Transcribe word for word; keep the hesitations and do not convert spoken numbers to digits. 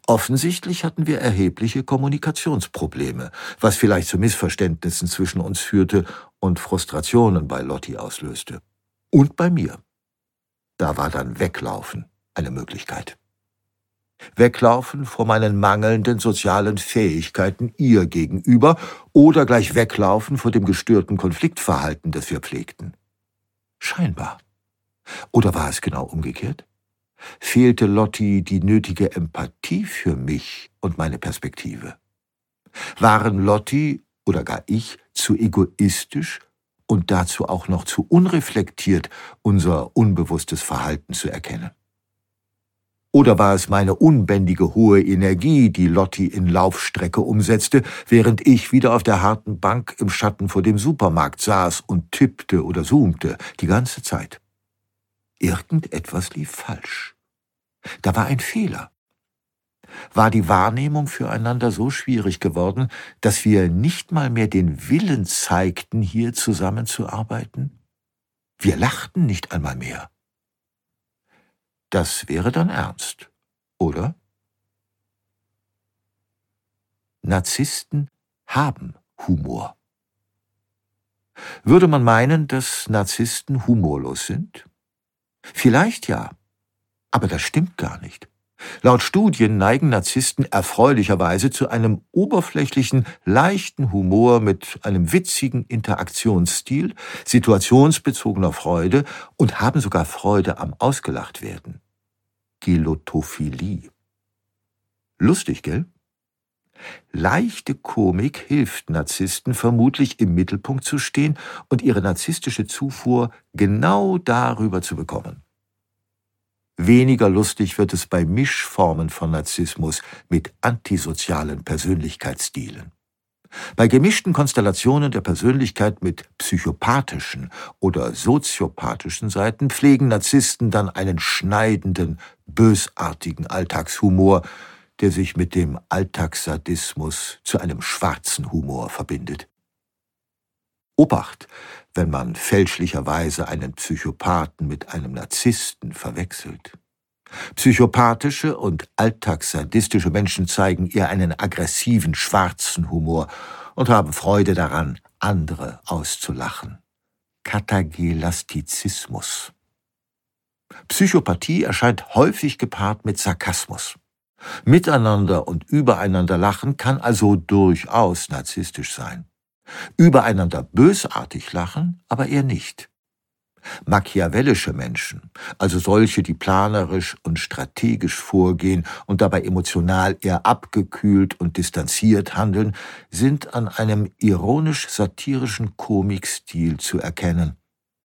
Offensichtlich hatten wir erhebliche Kommunikationsprobleme, was vielleicht zu Missverständnissen zwischen uns führte und Frustrationen bei Lotti auslöste. Und bei mir. Da war dann Weglaufen eine Möglichkeit. Weglaufen vor meinen mangelnden sozialen Fähigkeiten ihr gegenüber oder gleich weglaufen vor dem gestörten Konfliktverhalten, das wir pflegten. Scheinbar. Oder war es genau umgekehrt? Fehlte Lotti die nötige Empathie für mich und meine Perspektive? Waren Lotti oder gar ich zu egoistisch und dazu auch noch zu unreflektiert, unser unbewusstes Verhalten zu erkennen? Oder war es meine unbändige hohe Energie, die Lotti in Laufstrecke umsetzte, während ich wieder auf der harten Bank im Schatten vor dem Supermarkt saß und tippte oder zoomte, die ganze Zeit? Irgendetwas lief falsch. Da war ein Fehler. War die Wahrnehmung füreinander so schwierig geworden, dass wir nicht mal mehr den Willen zeigten, hier zusammenzuarbeiten? Wir lachten nicht einmal mehr. Das wäre dann ernst, oder? Narzissten haben Humor. Würde man meinen, dass Narzissten humorlos sind? Vielleicht ja, aber das stimmt gar nicht. Laut Studien neigen Narzissten erfreulicherweise zu einem oberflächlichen, leichten Humor mit einem witzigen Interaktionsstil, situationsbezogener Freude und haben sogar Freude am Ausgelachtwerden. Gelotophilie. Lustig, gell? Leichte Komik hilft Narzissten vermutlich im Mittelpunkt zu stehen und ihre narzisstische Zufuhr genau darüber zu bekommen. Weniger lustig wird es bei Mischformen von Narzissmus mit antisozialen Persönlichkeitsstilen. Bei gemischten Konstellationen der Persönlichkeit mit psychopathischen oder soziopathischen Seiten pflegen Narzissten dann einen schneidenden, bösartigen Alltagshumor, der sich mit dem Alltagssadismus zu einem schwarzen Humor verbindet. Obacht, wenn man fälschlicherweise einen Psychopathen mit einem Narzissten verwechselt. Psychopathische und alltagssadistische Menschen zeigen eher einen aggressiven, schwarzen Humor und haben Freude daran, andere auszulachen. Katagelastizismus. Psychopathie erscheint häufig gepaart mit Sarkasmus. Miteinander und übereinander lachen kann also durchaus narzisstisch sein. Übereinander bösartig lachen, aber eher nicht. Machiavellische Menschen, also solche, die planerisch und strategisch vorgehen und dabei emotional eher abgekühlt und distanziert handeln, sind an einem ironisch-satirischen Komikstil zu erkennen.